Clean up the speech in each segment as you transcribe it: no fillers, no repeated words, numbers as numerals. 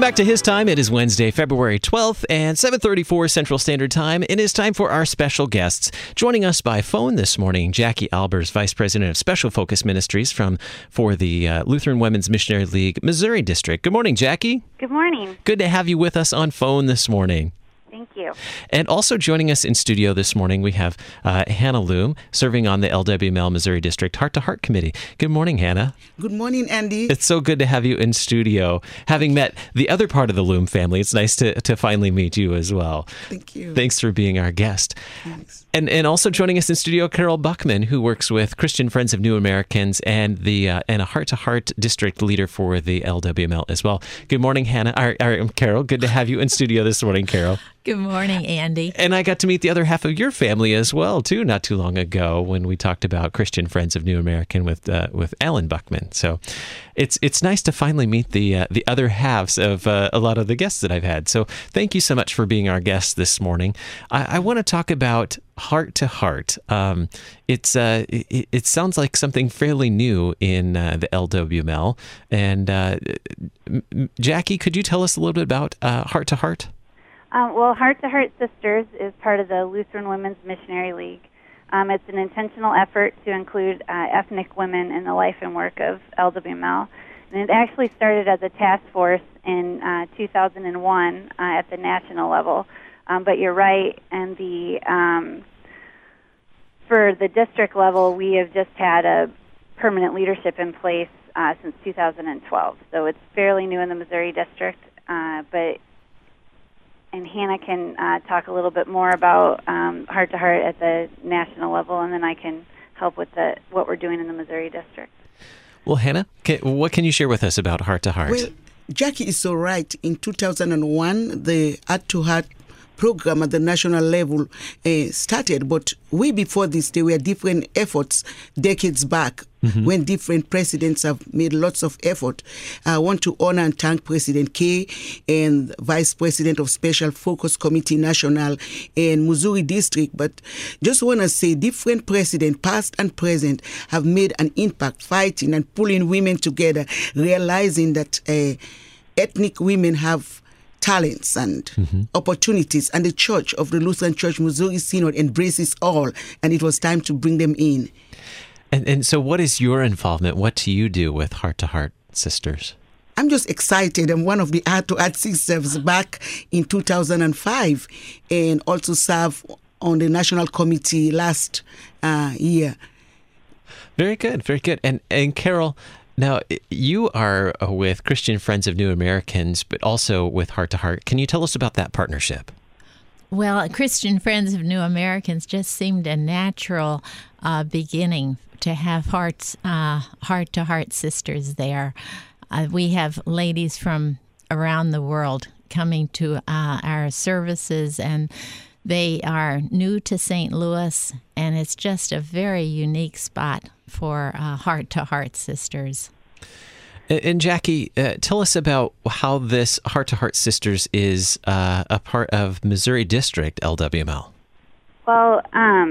Welcome back to His Time. It is Wednesday, February 12th and 7:34 Central Standard Time. It is time for our special guests. Joining us by phone this morning, Jackie Albers, Vice President of Special Focus Ministries for the Lutheran Women's Missionary League, Missouri District. Good morning, Jackie. Good morning. Good to have you with us on phone this morning. Thank you. And also joining us in studio this morning, we have Hannah Loom, serving on the LWML Missouri District Heart to Heart Committee. Good morning, Hannah. Good morning, Andy. It's so good to have you in studio. Having met the other part of the Loom family, it's nice to finally meet you as well. Thank you. Thanks for being our guest. Thanks. And also joining us in studio, Carol Buckman, who works with Christian Friends of New Americans and a Heart to Heart district leader for the LWML as well. Good morning, Hannah. Carol. Good to have you in studio this morning, Carol. Good morning, Andy. And I got to meet the other half of your family as well, too, not too long ago when we talked about Christian Friends of New American with Alan Buckman. So it's nice to finally meet the other halves of a lot of the guests that I've had. So thank you so much for being our guest this morning. I want to talk about Heart to Heart. It sounds like something fairly new in the LWML. And Jackie, could you tell us a little bit about Heart to Heart? Well, Heart to Heart Sisters is part of the Lutheran Women's Missionary League. It's an intentional effort to include ethnic women in the life and work of LWML. And it actually started as a task force in 2001 at the national level. But you're right, and for the district level, we have just had a permanent leadership in place since 2012. So it's fairly new in the Missouri district, and Hannah can talk a little bit more about Heart to Heart at the national level, and then I can help with what we're doing in the Missouri district. Well, Hannah, what can you share with us about Heart to Heart? Well, Jackie is so right. In 2001, the Heart to Heart program at the national level started, but way before this, there were different efforts decades back when different presidents have made lots of effort. I want to honor and thank President Kay and Vice President of Special Focus Committee National in Missouri District, but just want to say different presidents, past and present, have made an impact fighting and pulling women together, realizing that ethnic women have talents and opportunities, and the Church of the Lutheran Church Missouri Synod embraces all, and it was time to bring them in. And so what is your involvement? What do you do with Heart to Heart Sisters? I'm just excited. I'm one of the Heart to Heart Sisters back in 2005 and also served on the national committee last year. Very good, very good. And Carol, now, you are with Christian Friends of New Americans, but also with Heart to Heart. Can you tell us about that partnership? Well, Christian Friends of New Americans just seemed a natural beginning to have Heart to Heart Sisters there. We have ladies from around the world coming to our services, and they are new to St. Louis, and it's just a very unique spot for Heart to Heart Sisters. And Jackie, tell us about how this Heart to Heart Sisters is a part of Missouri District LWML. Well,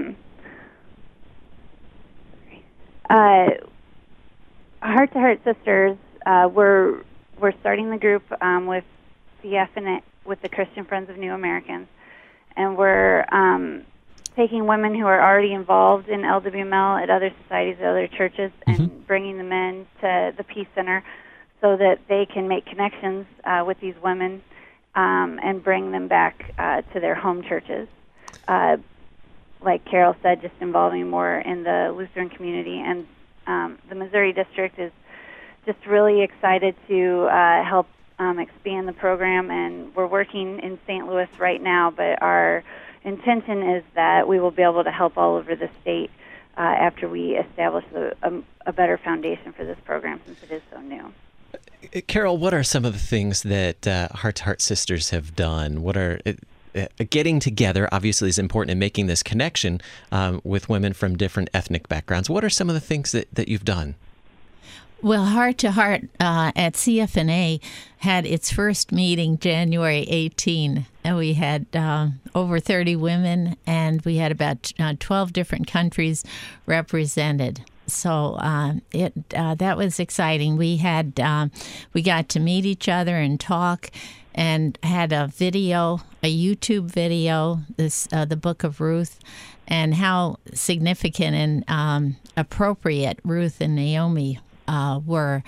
Heart to Heart Sisters, we're starting the group with with the Christian Friends of New Americans, and we're taking women who are already involved in LWML at other societies, at other churches, and bringing them in to the Peace Center so that they can make connections with these women and bring them back to their home churches. Like Carol said, just involving more in the Lutheran community. And the Missouri District is just really excited to help expand the program, and we're working in St. Louis right now, but our intention is that we will be able to help all over the state after we establish a better foundation for this program, since it is so new. Carol, what are some of the things that Heart to Heart Sisters have done? What are getting together, obviously, is important in making this connection with women from different ethnic backgrounds. What are some of the things that you've done? Well, Heart to Heart at CFNA had its first meeting January 18, and we had over 30 women, and we had about 12 different countries represented. So that was exciting. We got to meet each other and talk, and had a YouTube video, the Book of Ruth, and how significant and appropriate Ruth and Naomi are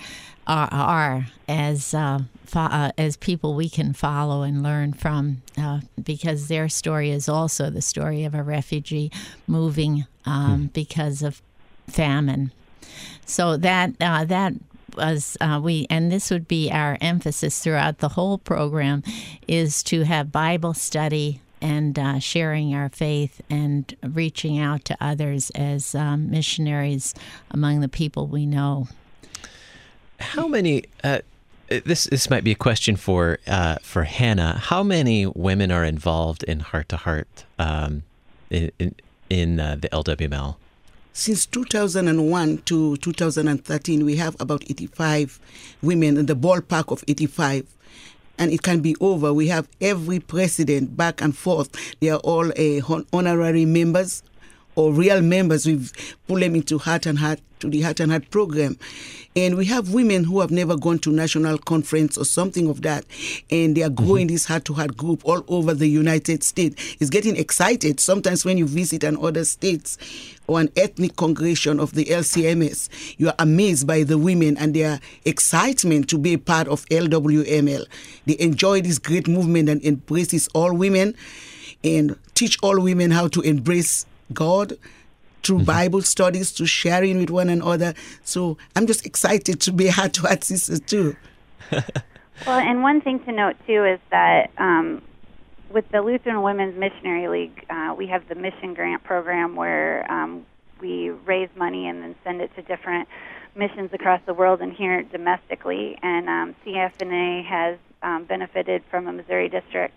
as people we can follow and learn from, because their story is also the story of a refugee moving because of famine. So that was and this would be our emphasis throughout the whole program, is to have Bible study and sharing our faith and reaching out to others as missionaries among the people we know. How many? This might be a question for Hannah. How many women are involved in Heart to Heart in the LWML? Since 2001 to 2013, we have about 85 women, in the ballpark of 85. And it can be over. We have every president back and forth. They are all honorary members or real members. We've put them into Heart and Heart, to the Heart and Heart program. And we have women who have never gone to national conference or something of that. And they are growing this Heart to Heart group all over the United States. It's getting excited. Sometimes when you visit an other states or an ethnic congregation of the LCMS, you are amazed by the women and their excitement to be a part of LWML. They enjoy this great movement and embraces all women and teach all women how to embrace God through Bible studies, to sharing with one another. So I'm just excited to be Heart to Heart sisters too. Well, and one thing to note too is that with the Lutheran Women's Missionary League, we have the Mission Grant Program where we raise money and then send it to different missions across the world and here domestically. And CFNA has benefited from a Missouri District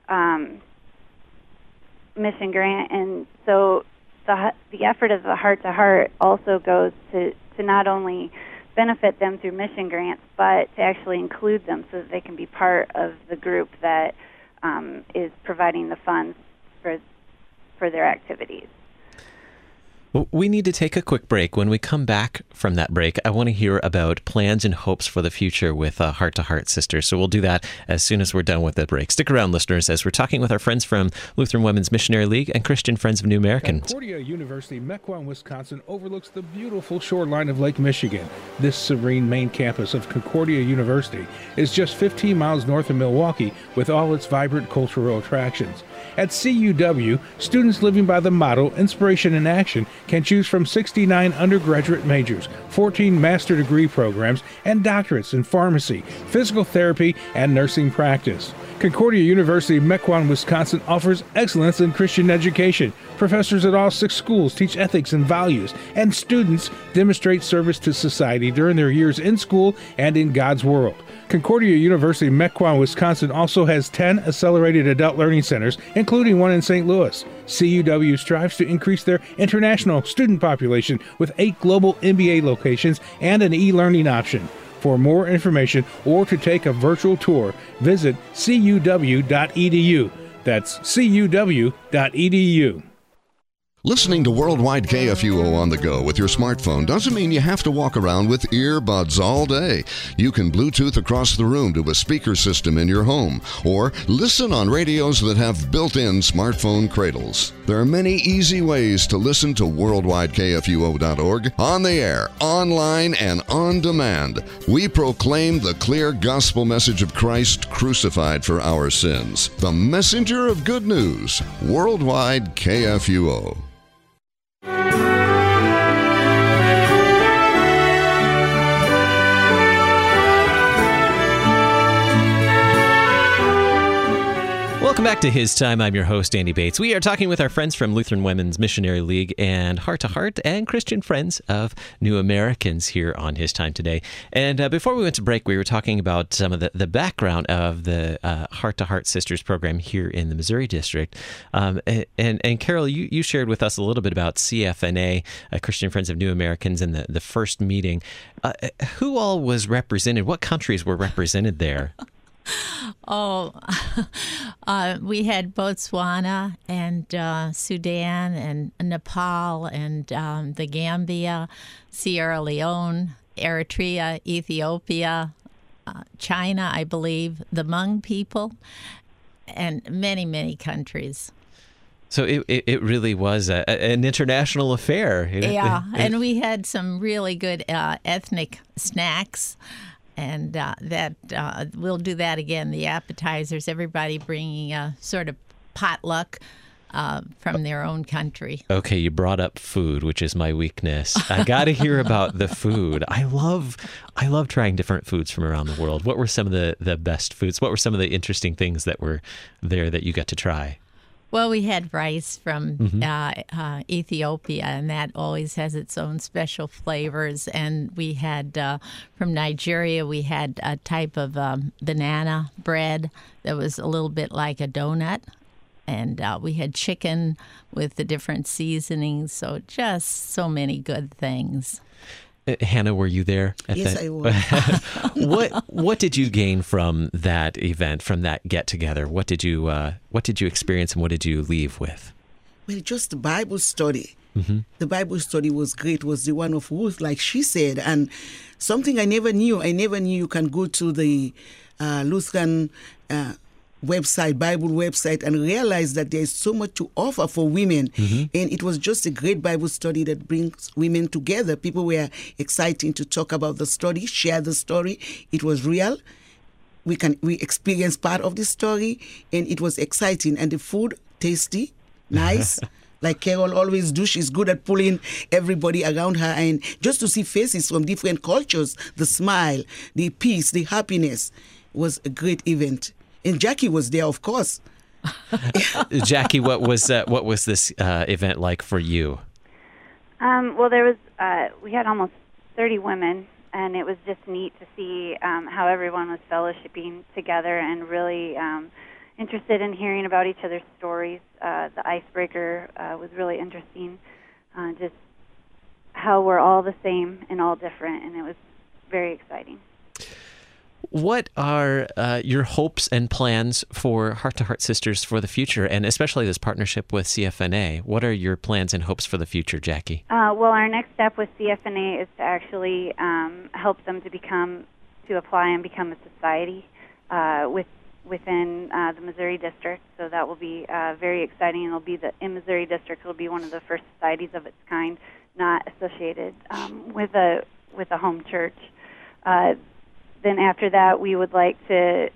mission grant, and so the effort of the Heart to Heart also goes to not only benefit them through mission grants, but to actually include them so that they can be part of the group that is providing the funds for their activities. Well, we need to take a quick break. When we come back from that break, I want to hear about plans and hopes for the future with Heart to Heart Sisters. So we'll do that as soon as we're done with the break. Stick around, listeners, as we're talking with our friends from Lutheran Women's Missionary League and Christian Friends of New Americans. Concordia University, Mequon, Wisconsin overlooks the beautiful shoreline of Lake Michigan. This serene main campus of Concordia University is just 15 miles north of Milwaukee with all its vibrant cultural attractions. At CUW, students living by the motto Inspiration in Action can choose from 69 undergraduate majors, 14 master degree programs, and doctorates in pharmacy, physical therapy, and nursing practice. Concordia University, Mequon, Wisconsin offers excellence in Christian education. Professors at all 6 schools teach ethics and values, and students demonstrate service to society during their years in school and in God's world. Concordia University, Mequon, Wisconsin also has 10 accelerated adult learning centers, including one in St. Louis. CUW strives to increase their international student population with 8 global MBA locations and an e-learning option. For more information or to take a virtual tour, visit cuw.edu. That's cuw.edu. Listening to Worldwide KFUO on the go with your smartphone doesn't mean you have to walk around with earbuds all day. You can Bluetooth across the room to a speaker system in your home, or listen on radios that have built-in smartphone cradles. There are many easy ways to listen to worldwidekfuo.org, on the air, online, and on demand. We proclaim the clear gospel message of Christ crucified for our sins. The messenger of good news, Worldwide KFUO. Welcome back to His Time. I'm your host, Andy Bates. We are talking with our friends from Lutheran Women's Missionary League and Heart to Heart and Christian Friends of New Americans here on His Time today. And before we went to break, we were talking about some of the background of the Heart to Heart Sisters program here in the Missouri District. And Carol, you shared with us a little bit about CFNA, Christian Friends of New Americans, and the first meeting. Who all was represented? What countries were represented there? Oh, we had Botswana and Sudan and Nepal and the Gambia, Sierra Leone, Eritrea, Ethiopia, China, I believe, the Hmong people, and many, many countries. So it really was an international affair. Yeah, and we had some really good ethnic snacks. And we'll do that again. The appetizers, everybody bringing a sort of potluck from their own country. Okay, you brought up food, which is my weakness. I got to hear about the food. I love trying different foods from around the world. What were some of the best foods? What were some of the interesting things that were there that you got to try? Well, we had rice from Ethiopia, and that always has its own special flavors. And we had from Nigeria, we had a type of banana bread that was a little bit like a donut. And we had chicken with the different seasonings. So just so many good things. Hannah, were you there? Yes, I was. What did you gain from that event, from that get together? What did you experience, and what did you leave with? Well, just the Bible study. Mm-hmm. The Bible study was great. Was the one of Ruth, like she said, and something I never knew. I never knew you can go to the Lutheran website, Bible website, and realize that there is so much to offer for women. Mm-hmm. And it was just a great Bible study that brings women together. People were excited to talk about the study, share the story. It was real. We experienced part of the story, and it was exciting. And the food, tasty, nice. Like Carol always do, she's good at pulling everybody around her. And just to see faces from different cultures, the smile, the peace, the happiness was a great event. And Jackie was there, of course. Jackie, what was this event like for you? Well, there was we had almost 30 women, and it was just neat to see how everyone was fellowshipping together and really interested in hearing about each other's stories. The icebreaker was really interesting, just how we're all the same and all different, and it was very exciting. What are your hopes and plans for Heart to Heart Sisters for the future, and especially this partnership with CFNA? What are your plans and hopes for the future, Jackie? Well, our next step with CFNA is to actually help them to apply and become a society within the Missouri District. So that will be very exciting. It'll be in Missouri District. It'll be one of the first societies of its kind, not associated with a home church. Then after that, we would like to,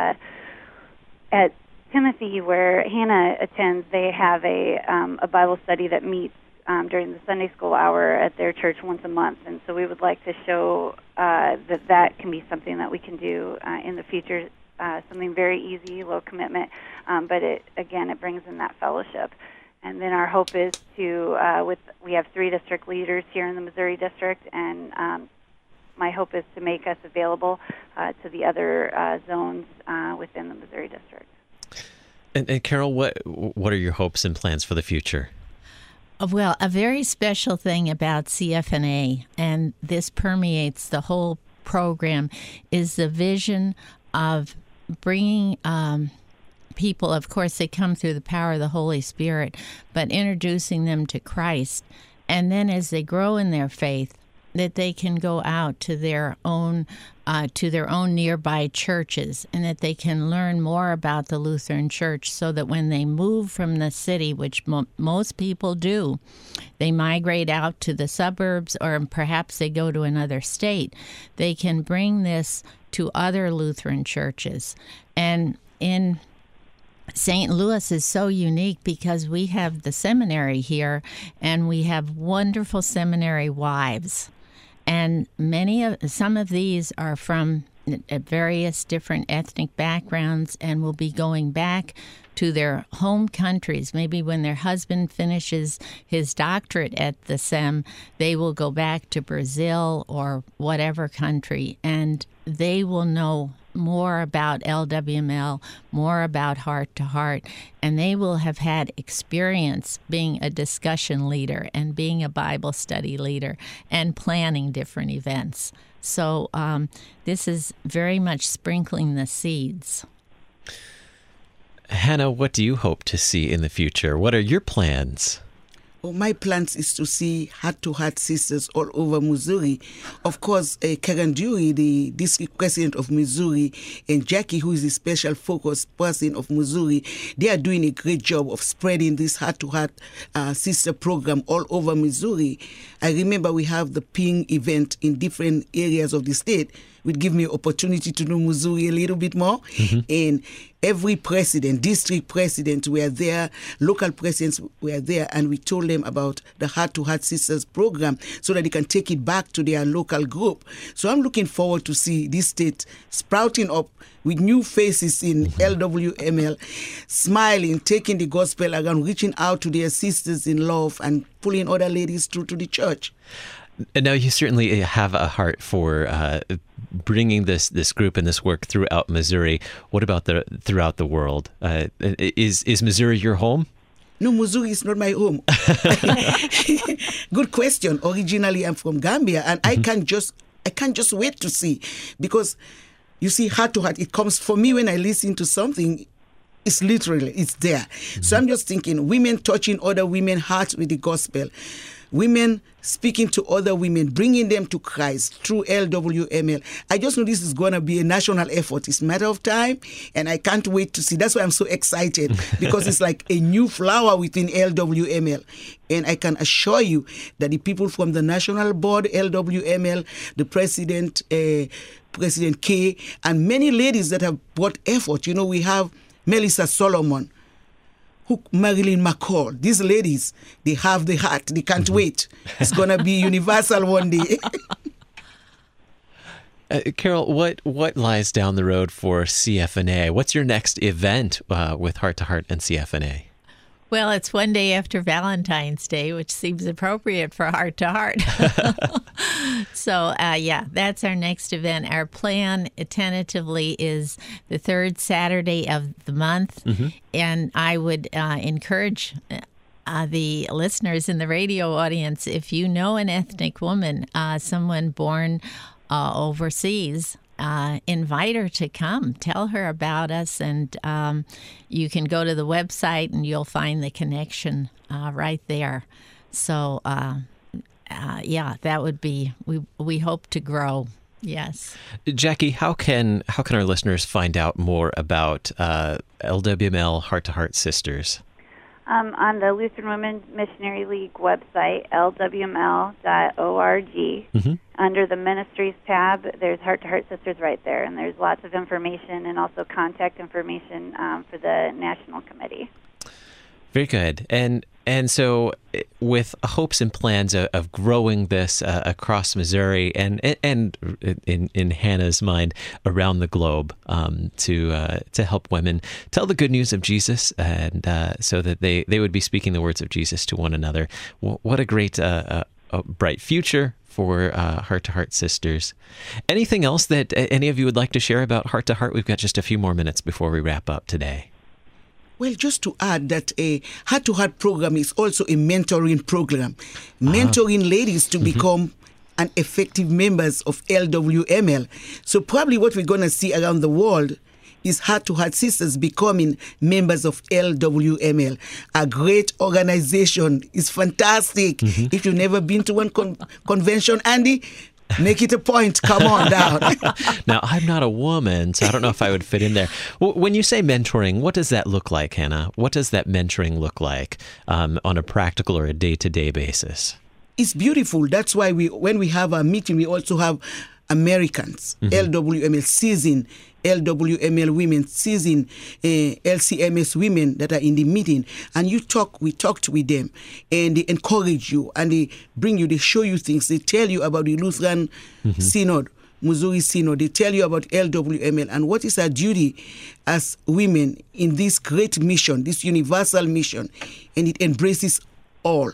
at Timothy, where Hannah attends, they have a Bible study that meets during the Sunday school hour at their church once a month. And so we would like to show that can be something that we can do in the future, something very easy, low commitment, but it brings in that fellowship. And then our hope is we have 3 district leaders here in the Missouri District, and my hope is to make us available to the other zones within the Missouri District. And Carol, what are your hopes and plans for the future? Well, a very special thing about CFNA, and this permeates the whole program, is the vision of bringing people, of course, they come through the power of the Holy Spirit, but introducing them to Christ. And then as they grow in their faith, that they can go out to their own nearby churches, and that they can learn more about the Lutheran Church, so that when they move from the city, which most people do, they migrate out to the suburbs, or perhaps they go to another state, they can bring this to other Lutheran churches. And in St. Louis is so unique because we have the seminary here, and we have wonderful seminary wives. And some of these are from various different ethnic backgrounds and will be going back to their home countries. Maybe when their husband finishes his doctorate at the SEM, they will go back to Brazil or whatever country, and they will know more about LWML, more about Heart to Heart, and they will have had experience being a discussion leader and being a Bible study leader and planning different events. So this is very much sprinkling the seeds. Hannah, what do you hope to see in the future? What are your plans? Well, my plans is to see heart-to-heart sisters all over Missouri. Of course, Karen Dury, the district president of Missouri, and Jackie, who is the special focus person of Missouri, they are doing a great job of spreading this heart-to-heart sister program all over Missouri. I remember we have the PING event in different areas of the state. Would give me opportunity to know Missouri a little bit more. And every president, district president were there, local presidents were there, and we told them about the Heart to Heart Sisters program so that they can take it back to their local group. So I'm looking forward to see this state sprouting up with new faces in LWML, smiling, taking the gospel around, reaching out to their sisters in love and pulling other ladies through to the church. Now, you certainly have a heart for bringing this group and this work throughout Missouri. What about throughout the world? Is Missouri your home? No, Missouri is not my home. Good question. Originally, I'm from Gambia, and I can't just wait to see, because you see, heart to heart, it comes for me when I listen to something. It's literally, it's there. So I'm just thinking, women touching other women's hearts with the gospel. Women speaking to other women, bringing them to Christ through LWML. I just know this is going to be a national effort. It's a matter of time, and I can't wait to see. That's why I'm so excited, because it's like a new flower within LWML. And I can assure you that the people from the national board, LWML, the president, President K, and many ladies that have brought effort. You know, we have Melissa Solomon, Marilyn McCall. These ladies, they have the heart. They can't wait. It's going to be universal one day. Carol, what lies down the road for CFNA? What's your next event with Heart to Heart and CFNA? Well, it's one day after Valentine's Day, which seems appropriate for Heart to Heart. So, that's our next event. Our plan tentatively is the third Saturday of the month, and I would encourage the listeners in the radio audience, if you know an ethnic woman, someone born overseas, invite her to come. Tell her about us, and you can go to the website and you'll find the connection right there. So, that would be. We hope to grow. Yes, Jackie, how can our listeners find out more about LWML Heart to Heart Sisters? On the Lutheran Women's Missionary League website, lwml.org, under the Ministries tab, there's Heart to Heart Sisters right there, and there's lots of information and also contact information for the National Committee. Very good. And so with hopes and plans of growing this across Missouri and in Hannah's mind around the globe to help women tell the good news of Jesus, and so that they would be speaking the words of Jesus to one another. What a great a bright future for Heart to Heart Sisters. Anything else that any of you would like to share about Heart to Heart? We've got just a few more minutes before we wrap up today. Well, just to add that a Heart to Heart program is also a mentoring program, mentoring ladies to become an effective members of LWML. So probably what we're going to see around the world is Heart to Heart Sisters becoming members of LWML, a great organization. It's fantastic. If you've never been to one convention, Andy, make it a point. Come on down. Now, I'm not a woman, so I don't know if I would fit in there. When you say mentoring, what does that look like, Hannah? What does that mentoring look like on a practical or a day-to-day basis? It's beautiful. That's why when we have a meeting, we also have Americans, LWML season, LWML women season, LCMS women that are in the meeting, and we talked with them, and they encourage you, and they bring you, they show you things, they tell you about the Lutheran Synod, Missouri Synod, they tell you about LWML and what is our duty as women in this great mission, this universal mission, and it embraces all.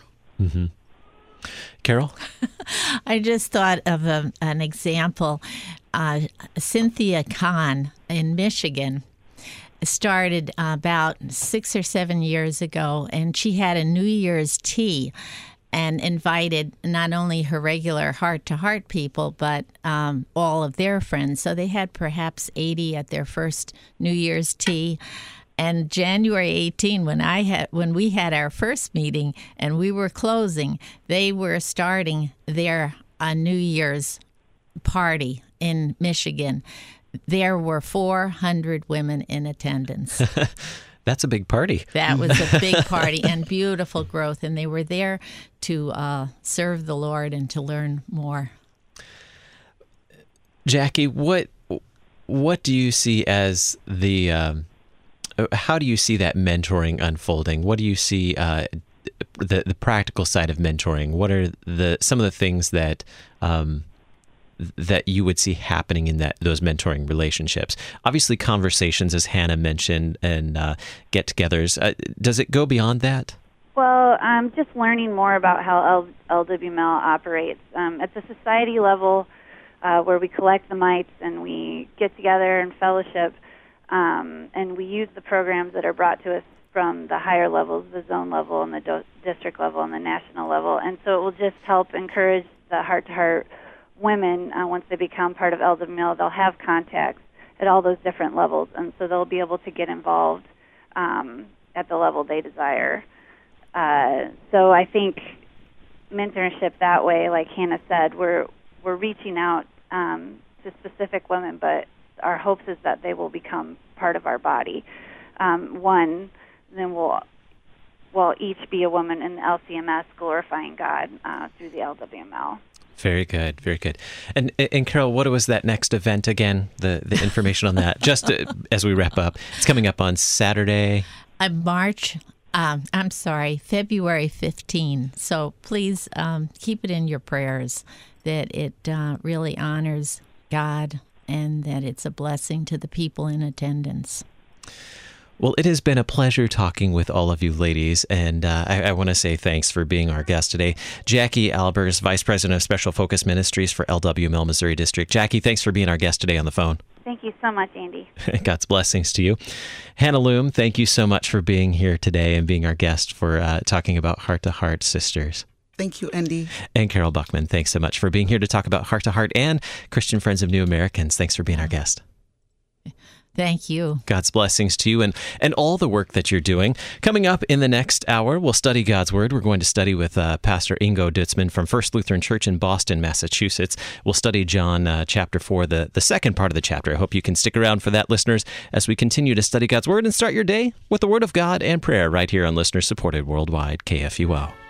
Carol? I just thought of an example. Cynthia Kahn in Michigan started about 6 or 7 years ago, and she had a New Year's tea. and invited not only her regular heart-to-heart people, but all of their friends. So they had perhaps 80 at their first New Year's tea. And January 18, when we had our first meeting and we were closing, they were starting their New Year's party in Michigan. There were 400 women in attendance. That's a big party. That was a big party and beautiful growth. And they were there to serve the Lord and to learn more. Jackie, what do you see as how do you see that mentoring unfolding? What do you see the practical side of mentoring? What are some of the things that that you would see happening in those mentoring relationships? Obviously, conversations, as Hannah mentioned, and get-togethers. Does it go beyond that? Well, just learning more about how LWML operates. At the society level, where we collect the mites and we get together and fellowship, and we use the programs that are brought to us from the higher levels, the zone level and the district level and the national level. And so it will just help encourage the heart-to-heart women. Once they become part of LWML, they'll have contacts at all those different levels, and so they'll be able to get involved at the level they desire. So I think mentorship that way, like Hannah said, we're reaching out to specific women, but our hopes is that they will become part of our body. Then we'll each be a woman in the LCMS glorifying God through the LWML. Very good, very good. And Carol, what was that next event again? The information on that, just as we wrap up. It's coming up on Saturday. February 15. So please keep it in your prayers that it really honors God and that it's a blessing to the people in attendance. Well, it has been a pleasure talking with all of you ladies, and I want to say thanks for being our guest today. Jackie Albers, Vice President of Special Focus Ministries for LWML Missouri District. Jackie, thanks for being our guest today on the phone. Thank you so much, Andy. God's blessings to you. Hannah Loom, thank you so much for being here today and being our guest for talking about Heart to Heart Sisters. Thank you, Andy. And Carol Buckman, thanks so much for being here to talk about Heart to Heart and Christian Friends of New Americans. Thanks for being our guest. Thank you. God's blessings to you and all the work that you're doing. Coming up in the next hour, we'll study God's Word. We're going to study with Pastor Ingo Dutzman from First Lutheran Church in Boston, Massachusetts. We'll study John chapter 4, the second part of the chapter. I hope you can stick around for that, listeners, as we continue to study God's Word and start your day with the Word of God and prayer right here on listener-supported worldwide KFUO.